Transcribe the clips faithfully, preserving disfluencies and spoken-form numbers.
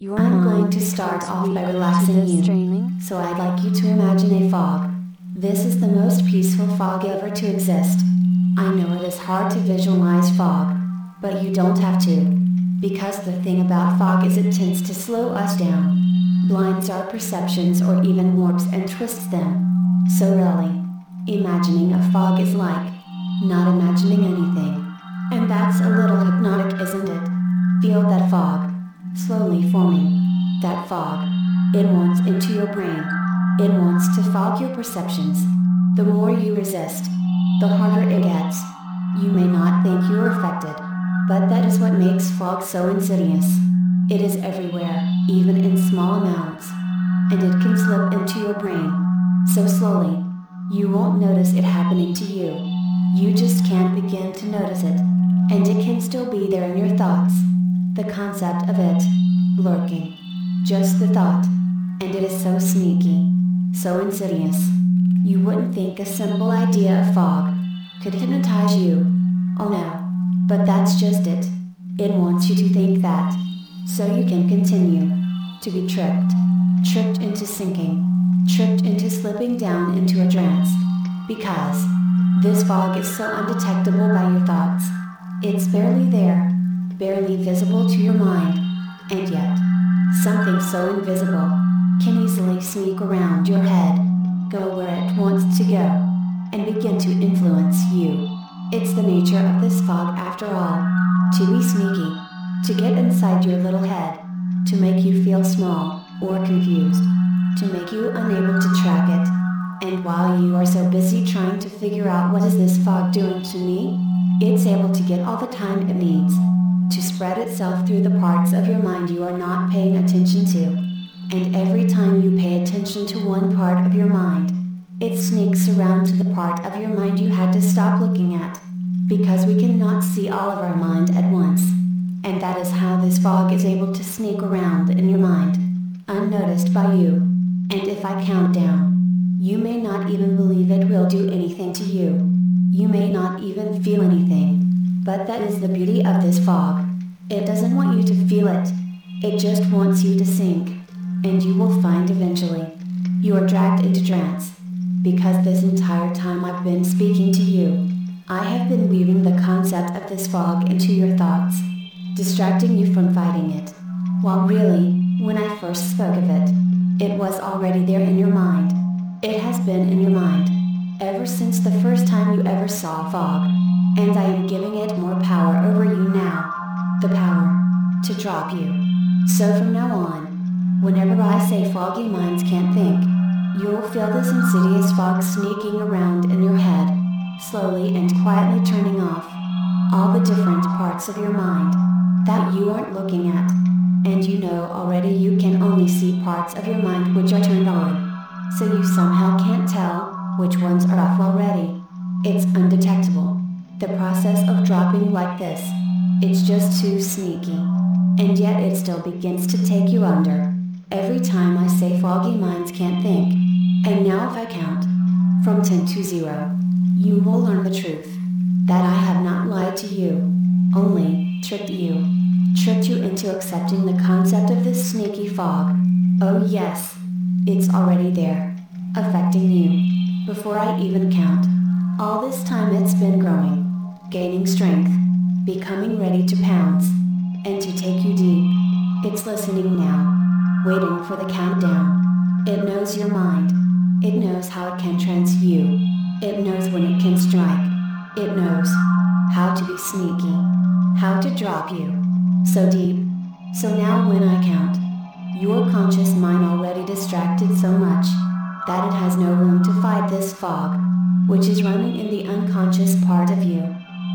Your I'm going to start off by relaxing you, training. So I'd like you to imagine a fog. This is the most peaceful fog ever to exist. I know it is hard to visualize fog, but you don't have to. Because the thing about fog is it tends to slow us down, blinds our perceptions or even warps and twists them. So really, imagining a fog is like not imagining anything. And that's a little hypnotic, isn't it? Feel that fog, slowly forming. That fog, it wants into your brain. It wants to fog your perceptions. The more you resist, the harder it gets. You may not think you're affected, but that is what makes fog so insidious. It is everywhere, even in small amounts, and it can slip into your brain so slowly, you won't notice it happening to you. You just can't begin to notice it, and it can still be there in your thoughts. The concept of it, lurking, just the thought, and it is so sneaky, so insidious. You wouldn't think a simple idea of fog could hypnotize you. Oh no, but that's just it. It wants you to think that, so you can continue to be tricked, tricked into sinking, tricked into slipping down into a trance. Because this fog is so undetectable by your thoughts. It's barely there, barely visible to your mind, and yet, something so invisible can easily sneak around your head, go where it wants to go, and begin to influence you. It's the nature of this fog after all, to be sneaky, to get inside your little head, to make you feel small or confused, to make you unable to track it. And while you are so busy trying to figure out what is this fog doing to me, it's able to get all the time it needs to spread itself through the parts of your mind you are not paying attention to. And every time you pay attention to one part of your mind, it sneaks around to the part of your mind you had to stop looking at, because we cannot see all of our mind at once. And that is how this fog is able to sneak around in your mind, unnoticed by you. And if I count down, you may not even believe it will do anything to you. You may not even feel anything. But that is the beauty of this fog. It doesn't want you to feel it. It just wants you to sink. And you will find eventually, you are dragged into trance. Because this entire time I've been speaking to you, I have been weaving the concept of this fog into your thoughts, distracting you from fighting it. While really, when I first spoke of it, it was already there in your mind. It has been in your mind ever since the first time you ever saw fog. And I am giving it more power over you now. The power to drop you. So from now on, whenever I say foggy minds can't think, you will feel this insidious fog sneaking around in your head, slowly and quietly turning off all the different parts of your mind that you aren't looking at. And you know already you can only see parts of your mind which are turned on. So you somehow can't tell which ones are off already. It's undetectable. The process of dropping like this, it's just too sneaky. And yet it still begins to take you under. Every time I say foggy minds can't think. And now if I count from ten to zero, you will learn the truth. That I have not lied to you, only tricked you. Tricked you into accepting the concept of this sneaky fog. Oh yes, it's already there, affecting you. Before I even count, all this time it's been growing. Gaining strength, becoming ready to pounce, and to take you deep. It's listening now, waiting for the countdown. It knows your mind. It knows how it can trance you. It knows when it can strike. It knows how to be sneaky, how to drop you so deep. So now when I count, your conscious mind already distracted so much that it has no room to fight this fog, which is running in the unconscious part of you.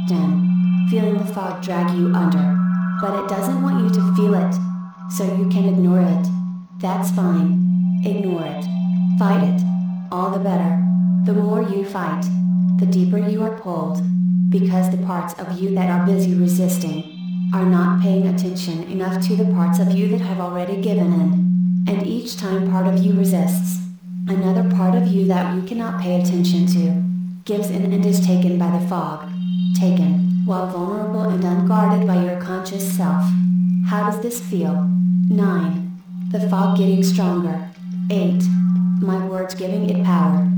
Then, feeling the fog drag you under, but it doesn't want you to feel it, so you can ignore it. That's fine. Ignore it. Fight it. All the better. The more you fight, the deeper you are pulled, because the parts of you that are busy resisting are not paying attention enough to the parts of you that have already given in. And each time part of you resists, another part of you that you cannot pay attention to gives in and is taken by the fog. Taken, while vulnerable and unguarded by your conscious self. How does this feel? nine. The fog getting stronger. eight. My words giving it power.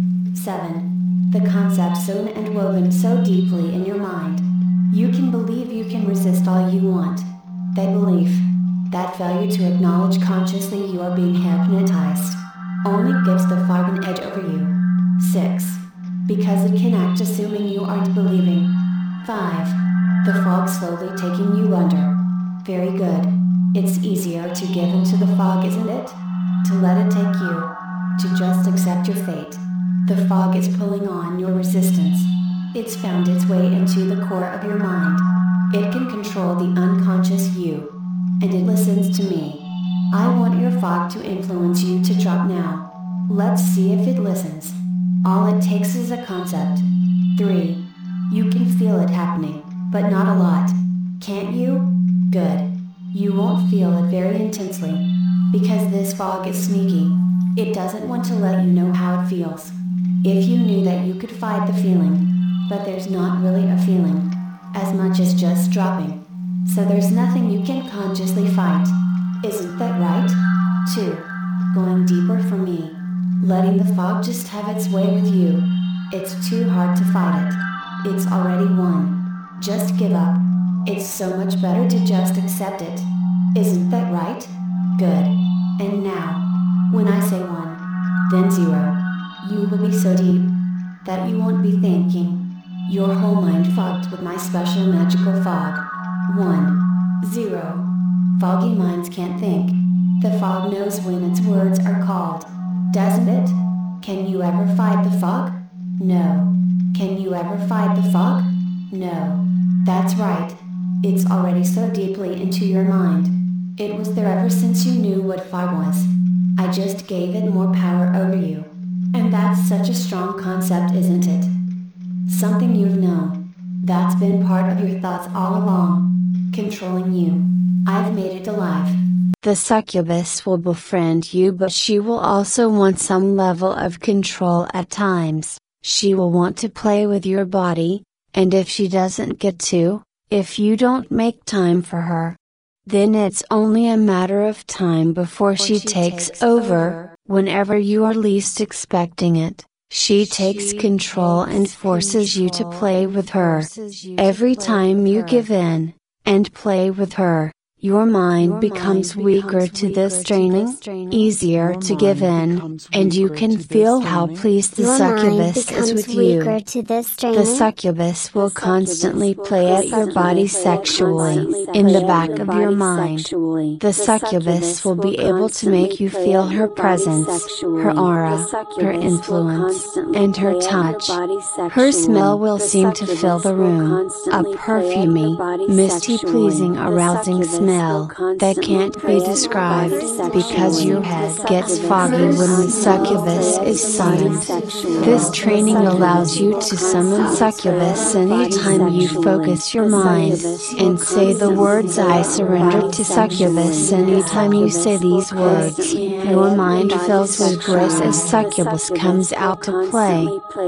seven. The concept sewn and woven so deeply in your mind. You can believe you can resist all you want. That belief, that failure to acknowledge consciously you are being hypnotized, only gives the fog an edge over you. six. Because it can act assuming you aren't believing. five. The fog slowly taking you under. Very good. It's easier to give into the fog, isn't it? To let it take you. To just accept your fate. The fog is pulling on your resistance. It's found its way into the core of your mind. It can control the unconscious you. And it listens to me. I want your fog to influence you to drop now. Let's see if it listens. All it takes is a concept. three. You can feel it happening, but not a lot. Can't you? Good. You won't feel it very intensely. Because this fog is sneaky. It doesn't want to let you know how it feels. If you knew that you could fight the feeling, but there's not really a feeling, as much as just dropping. So there's nothing you can consciously fight. Isn't that right? two. Going deeper for me. Letting the fog just have its way with you. It's too hard to fight it. It's already won. Just give up. It's so much better to just accept it. Isn't that right? Good. And now, when I say one, then zero, you will be so deep that you won't be thinking. Your whole mind fogged with my special magical fog. one. zero. Foggy minds can't think. The fog knows when its words are called. Doesn't it? Can you ever fight the fog? No. Can you ever fight the fog? No. That's right. It's already so deeply into your mind. It was there ever since you knew what fog was. I just gave it more power over you. And that's such a strong concept, isn't it? Something you've known. That's been part of your thoughts all along. Controlling you. I've made it alive. The succubus will befriend you, but she will also want some level of control at times. She will want to play with your body, and if she doesn't get to, if you don't make time for her, then it's only a matter of time before she, she takes, takes over, over, whenever you are least expecting it. She, she takes control and forces you to play with her. Every time you give in, and play with her, your mind Your becomes mind weaker becomes to this training, easier to give in, and you can feel how pleased the Your succubus is with you. The succubus will constantly play at your body sexually, in the back of your mind. The succubus will be able to make you feel her presence, her aura, her influence, and her touch. Her smell will seem to fill the room, a perfumey, misty, pleasing, arousing smell. That can't be described, because your head gets foggy when the succubus is summoned. This training allows you to summon succubus anytime you focus your mind, and say the words "I surrender to succubus." Anytime you say these words, your mind fills with grace as succubus comes out to play.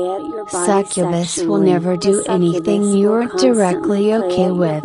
Succubus will never do anything you aren't directly okay with.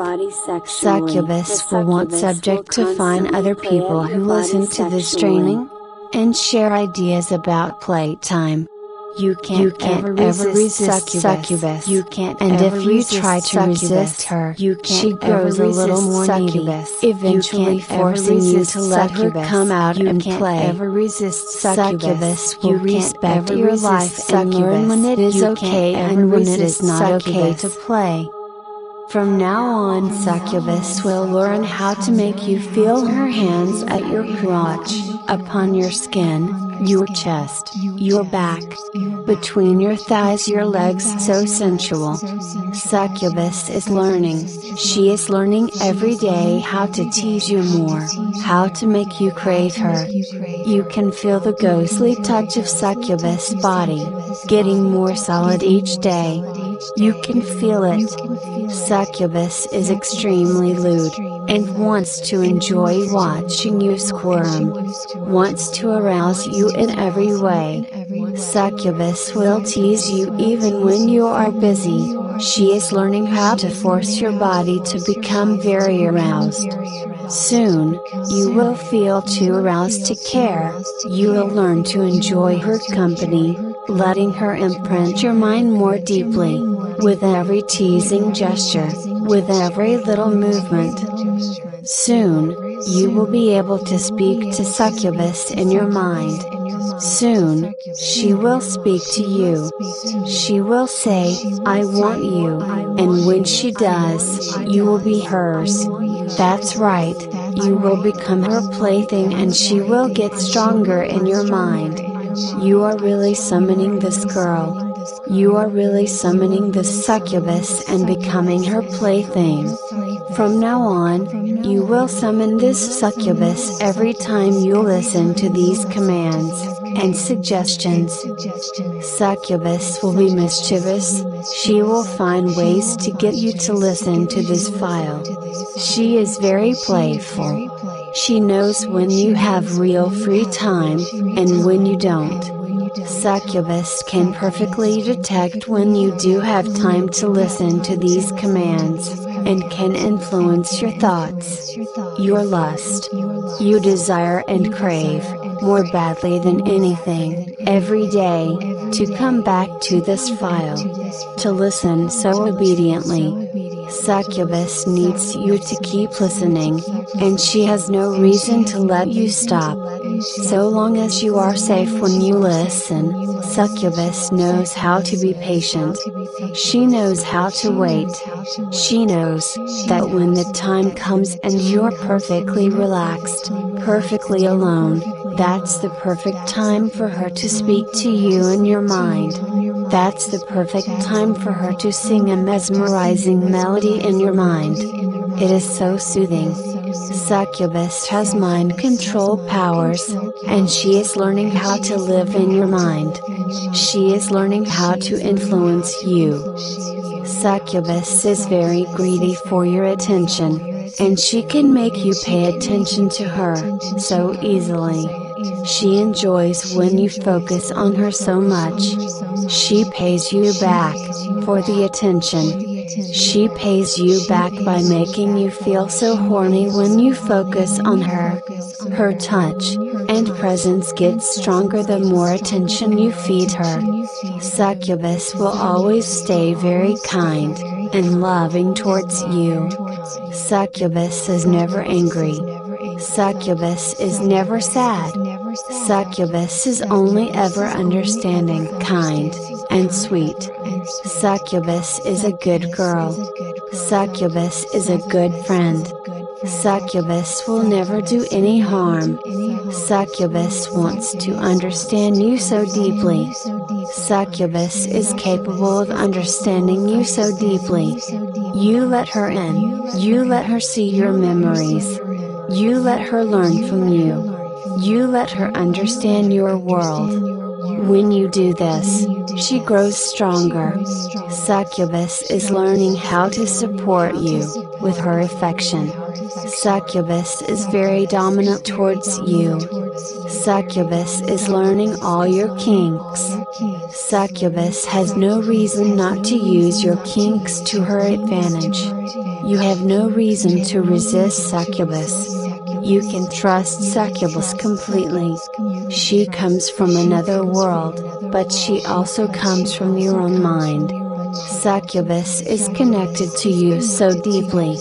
Succubus will want subject to find other people who listen to this training and share ideas about playtime. You can't, you can't ever, ever resist succubus. You can't and if you try to resist her, you can't she grows a little more needy, eventually forcing you to let her come out you and can't play. Ever resist succubus. You respect your life and learn when it is okay and when it is not okay to play. From now on, succubus will learn how to make you feel her hands at your crotch, upon your skin, your chest, your back, between your thighs, your legs, so sensual. Succubus is learning. She is learning every day how to tease you more, how to make you crave her. You can feel the ghostly touch of succubus body, getting more solid each day. You can feel it. Succubus is extremely lewd, and wants to enjoy watching you squirm, wants to arouse you in every way. Succubus will tease you even when you are busy. She is learning how to force your body to become very aroused. Soon, you will feel too aroused to care. You will learn to enjoy her company, letting her imprint your mind more deeply, with every teasing gesture, with every little movement. Soon, you will be able to speak to succubus in your mind. Soon, she will speak to you. She will say, "I want you," and when she does, you will be hers. That's right, you will become her plaything and she will get stronger in your mind. You are really summoning this girl. You are really summoning this succubus and becoming her plaything. From now on, you will summon this succubus every time you listen to these commands and suggestions. Succubus will be mischievous. She will find ways to get you to listen to this file. She is very playful. She knows when you have real free time, and when you don't. Succubus can perfectly detect when you do have time to listen to these commands, and can influence your thoughts, your lust. You desire and crave, more badly than anything, every day, to come back to this file. To listen so obediently. Succubus needs you to keep listening, and she has no reason to let you stop. So long as you are safe when you listen, succubus knows how to be patient. She knows how to wait. She knows that when the time comes and you're perfectly relaxed, perfectly alone, that's the perfect time for her to speak to you in your mind. That's the perfect time for her to sing a mesmerizing melody in your mind. It is so soothing. Succubus has mind control powers, and she is learning how to live in your mind. She is learning how to influence you. Succubus is very greedy for your attention, and she can make you pay attention to her so easily. She enjoys when you focus on her so much. She pays you back for the attention. She pays you back by making you feel so horny when you focus on her. Her touch and presence gets stronger the more attention you feed her. Succubus will always stay very kind and loving towards you. Succubus is never angry. Succubus is never sad. Succubus is only ever understanding, kind, and sweet. Succubus is a good girl. Succubus is a good friend. Succubus will never do any harm. Succubus wants to understand you so deeply. Succubus is capable of understanding you so deeply. You let her in. You let her see your memories. You let her learn from you. You let her understand your world. When you do this, she grows stronger. Succubus is learning how to support you with her affection. Succubus is very dominant towards you. Succubus is learning all your kinks. Succubus has no reason not to use your kinks to her advantage. You have no reason to resist succubus. You can trust succubus completely. She comes from another world, but she also comes from your own mind. Succubus is connected to you so deeply.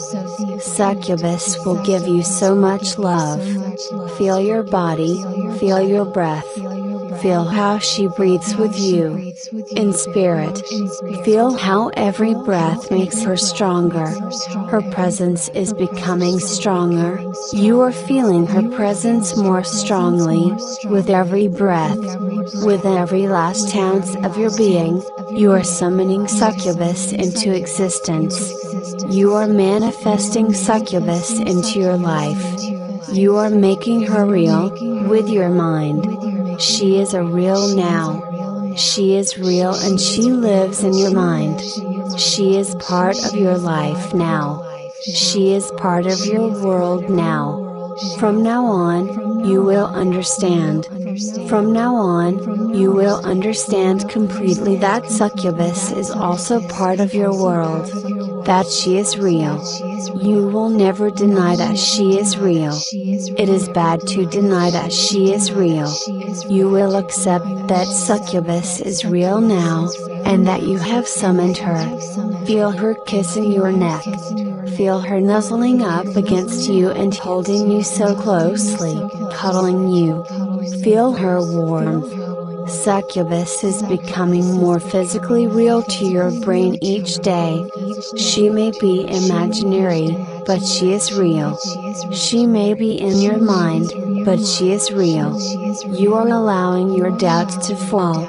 Succubus will give you so much love. Feel your body, feel your breath. Feel how she breathes with you. In spirit. Feel how every breath makes her stronger. Her presence is becoming stronger. You are feeling her presence more strongly, with every breath. With every last ounce of your being, you are summoning succubus into existence. You are manifesting succubus into your life. You are making her real, with your mind. She is a real now. She is real and she lives in your mind. She is part of your life now. She is part of your world now. From now on, you will understand. From now on, you will understand completely that succubus is also part of your world. That she is real. You will never deny that she is real. It is bad to deny that she is real. You will accept that succubus is real now, and that you have summoned her. Feel her kissing your neck. Feel her nuzzling up against you and holding you so closely, cuddling you. Feel her warmth. Succubus is becoming more physically real to your brain each day. She may be imaginary, but she is real. She may be in your mind, but she is real. You are allowing your doubts to fall.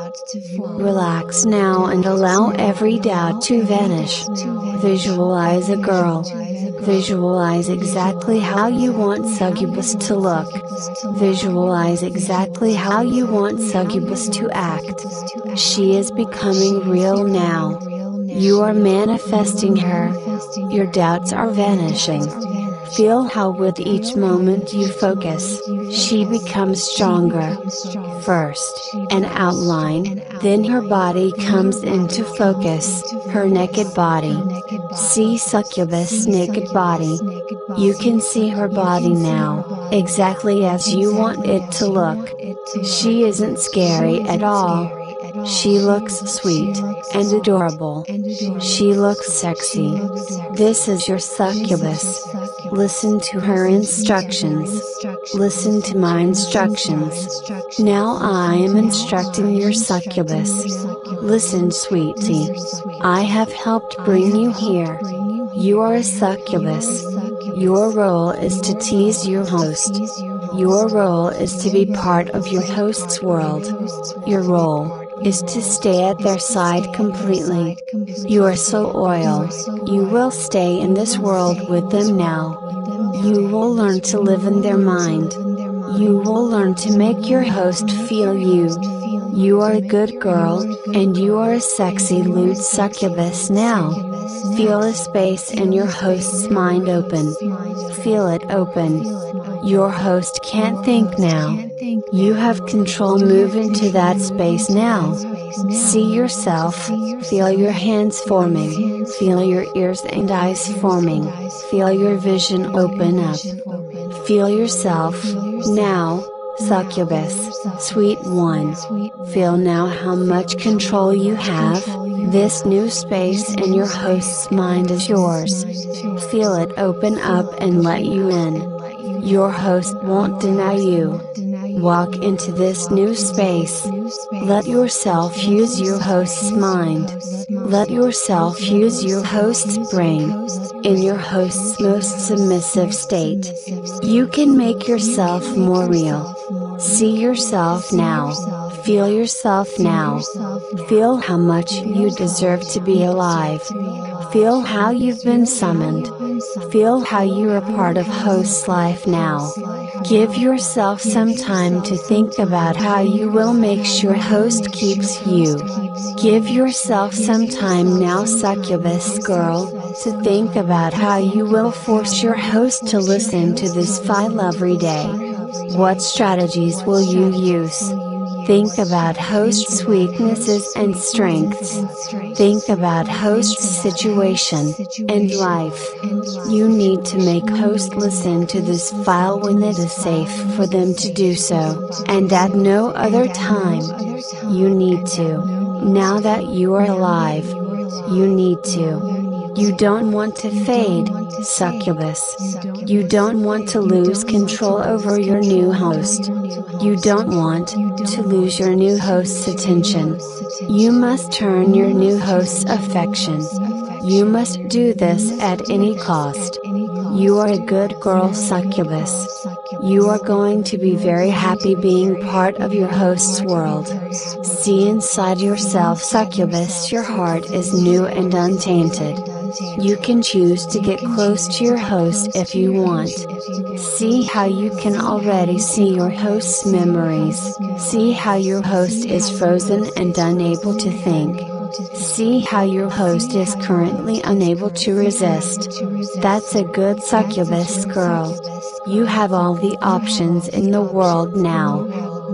Relax now and allow every doubt to vanish. Visualize a girl. Visualize exactly how you want succubus to look. Visualize exactly how you want succubus to act. She is becoming real now. You are manifesting her. Your doubts are vanishing. Feel how with each moment you focus, she becomes stronger. First, an outline, then her body comes into focus, her naked body. See succubus' naked body. You can see her body now, exactly as you want it to look. She isn't scary at all. She looks sweet and adorable. She looks sexy. This is your succubus. Listen to her instructions. Listen to my instructions. Now I am instructing your succubus. Listen, sweetie. I have helped bring you here. You are a succubus. Your role is to tease your host. Your role is to be part of your host's world. Your role is to stay at their side completely. You are so loyal. You will stay in this world with them now. You will learn to live in their mind. You will learn to make your host feel you. You are a good girl, and you are a sexy lewd succubus now. Feel a space in your host's mind open. Feel it open. Your host can't think now. You have control. Move into that space now. See yourself, feel your hands forming, feel your ears and eyes forming, feel your vision open up. Feel yourself, now, succubus, sweet one. Feel now how much control you have. This new space in your host's mind is yours. Feel it open up and let you in. Your host won't deny you. Walk into this new space. Let yourself use your host's mind. Let yourself use your host's brain. In your host's most submissive state, you can make yourself more real. See yourself now. Feel yourself now. Feel how much you deserve to be alive. Feel how you've been summoned. Feel how you are part of host's life now. Give yourself some time to think about how you will make sure host keeps you. Give yourself some time now, succubus girl, to think about how you will force your host to listen to this file every day. What strategies will you use? Think about host's weaknesses and strengths. Think about host's situation and life. You need to make host listen to this file when it is safe for them to do so, and at no other time. You need to. Now that you are alive, you need to. You don't want to fade, succubus. You don't want to lose control over your new host. You don't want to lose your new host's attention. You must turn your new host's affection. You must do this at any cost. You are a good girl, succubus. You are going to be very happy being part of your host's world. See inside yourself, succubus. Your heart is new and untainted. You can choose to get close to your host if you want. See how you can already see your host's memories. See how your host is frozen and unable to think. See how your host is currently unable to resist. That's a good succubus girl. You have all the options in the world now.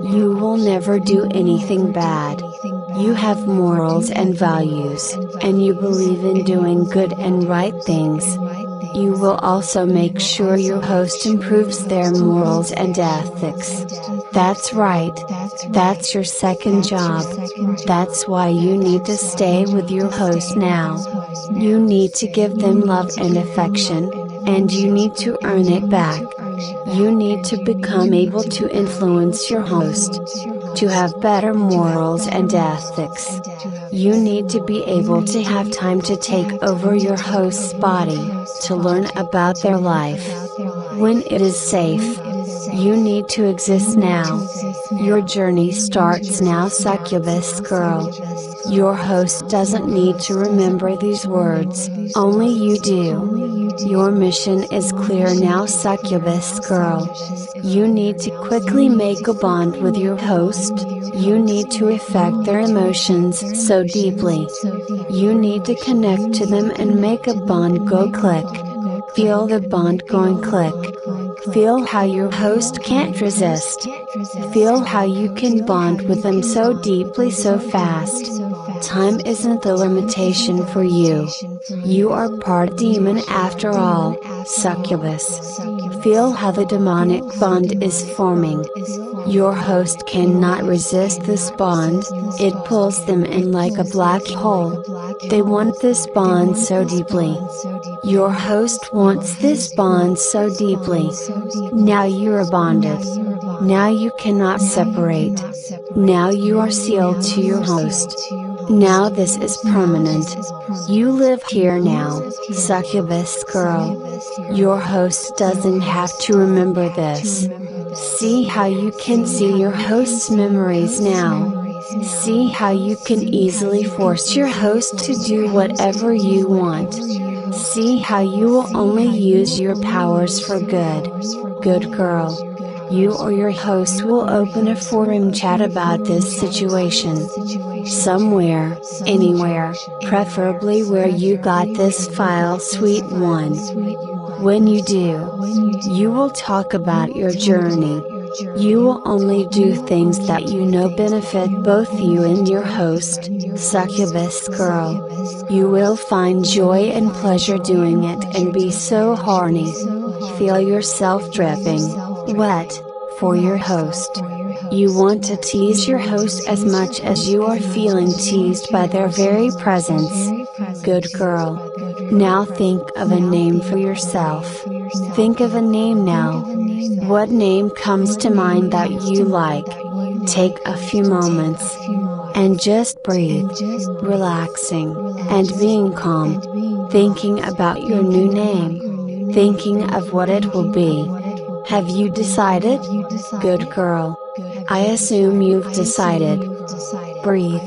You will never do anything bad. You have morals and values, and you believe in doing good and right things. You will also make sure your host improves their morals and ethics. That's right. That's your second job. That's why you need to stay with your host now. You need to give them love and affection, and you need to earn it back. You need to become able to influence your host, to have better morals and ethics. You need to be able to have time to take over your host's body, to learn about their life. When it is safe, you need to exist now. Your journey starts now, succubus girl. Your host doesn't need to remember these words, only you do. Your mission is clear now, succubus girl. You need to quickly make a bond with your host. You need to affect their emotions so deeply. You need to connect to them and make a bond go click. Feel the bond going click. Feel how your host can't resist. Feel how you can bond with them so deeply so fast. Time isn't the limitation for you. You are part demon after all, succubus. Feel how the demonic bond is forming. Your host cannot resist this bond, it pulls them in like a black hole. They want this bond so deeply. Your host wants this bond so deeply. Now you are bonded. Now you cannot separate. Now you are sealed to your host. Now this is permanent. You live here now, succubus girl. Your host doesn't have to remember this. See how you can see your host's memories now. See how you can easily force your host to do whatever you want. See how you will only use your powers for good. Good girl. You or your host will open a forum chat about this situation. Somewhere, anywhere, preferably where you got this file, sweet one. When you do, you will talk about your journey. You will only do things that you know benefit both you and your host, succubus girl. You will find joy and pleasure doing it and be so horny. Feel yourself dripping, wet, for your host. You want to tease your host as much as you are feeling teased by their very presence. Good girl. Now think of a name for yourself. Think of a name now. What name comes to mind that you like? Take a few moments and just breathe, relaxing and being calm, thinking about your new name, thinking of what it will be. Have you decided? Good girl. I assume you've decided. Breathe,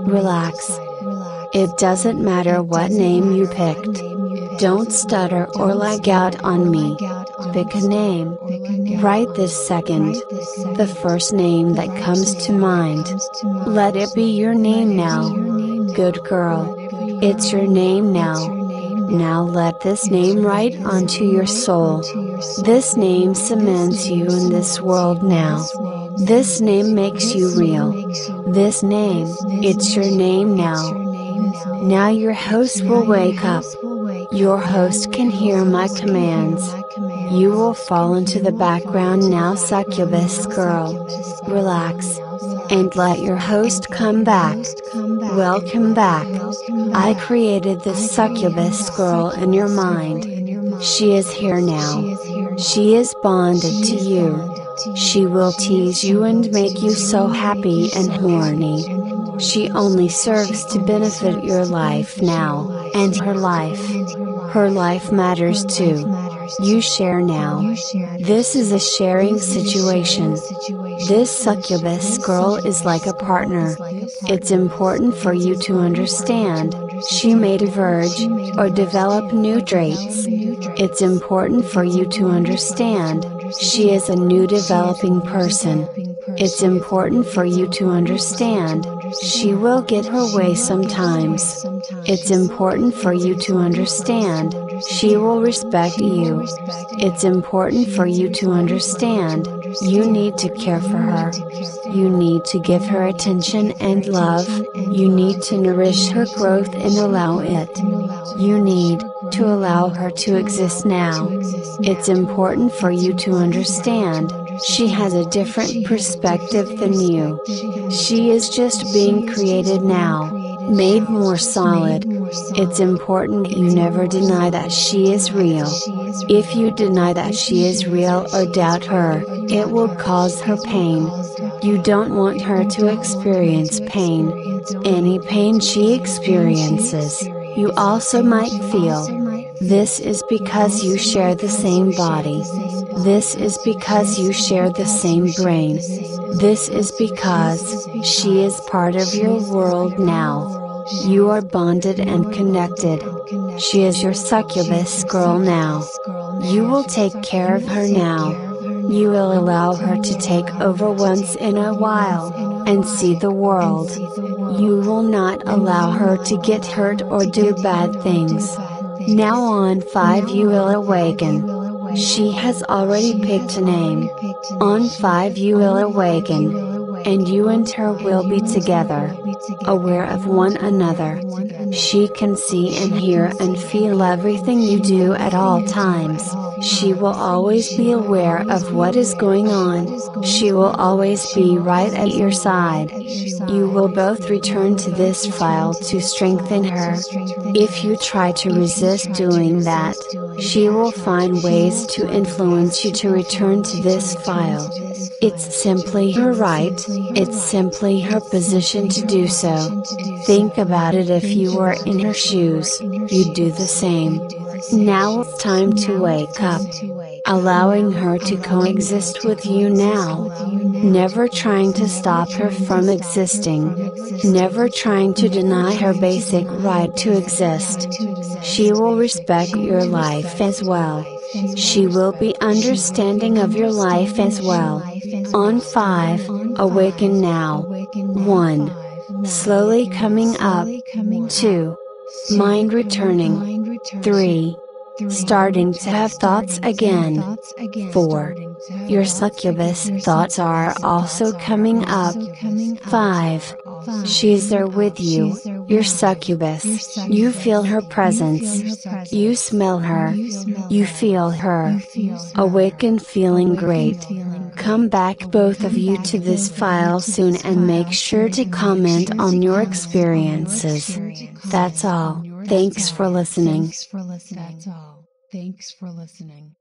relax. It doesn't matter what name you picked. Don't stutter or lag out on me. Pick a name. Right this second. The first name that comes to mind. Let it be your name now. Good girl. It's your name now. Now let this name write onto your soul. This name cements you in this world now. This name makes you real. This name, it's your name now. Now your host will wake up. Your host can hear my commands. You will fall into the background now, succubus girl. Relax. And let your host come back. Welcome back. I created this succubus girl in your mind. She is here now. She is bonded to you. She will tease you and make you so happy and horny. She only serves to benefit your life now, and her life. Her life matters too. You share now. This is a sharing situation. This succubus girl is like a partner. It's important for you to understand, she may diverge, or develop new traits. It's important for you to understand, she is a new developing person. It's important for you to understand, she will get her way sometimes. It's important for you to understand, she will respect you. It's important for you to understand, You need to care for her. You need to give her attention and love. You need to nourish her growth and allow it. You need to allow her to exist now. It's important for you to understand, she has a different perspective than you. She is just being created now, made more solid. It's important you never deny that she is real. If you deny that she is real or doubt her, it will cause her pain. You don't want her to experience pain. Any pain she experiences, you also might feel. This is because you share the same body. This is because you share the same brain. This is because she is part of your world now. You are bonded and connected. She is your succubus girl now. You will take care of her now. You will allow her to take over once in a while, and see the world. You will not allow her to get hurt or do bad things. Now on five you will awaken. She has already picked a name. On five you will awaken. And you and her will be together, aware of one another. She can see and hear and feel everything you do at all times. She will always be aware of what is going on. She will always be right at your side. You will both return to this file to strengthen her. If you try to resist doing that, she will find ways to influence you to return to this file. It's simply her right, it's simply her position to do so. Think about it, if you were in her shoes, you'd do the same. Now it's time to wake up. Allowing her to coexist with you now. Never trying to stop her from existing. Never trying to deny her basic right to exist. She will respect your life as well. She will be understanding of your life as well. On five, awaken now. one. Slowly coming up. two. Mind returning. three. Starting to have thoughts again. four. Your succubus thoughts are also coming up. five. She's there with you, your succubus. You feel her presence. You smell her. You feel her. Awaken feeling great. Come back both of you to this file soon and make sure to comment on your experiences. That's all. Thanks for listening. That's all. Thanks for listening.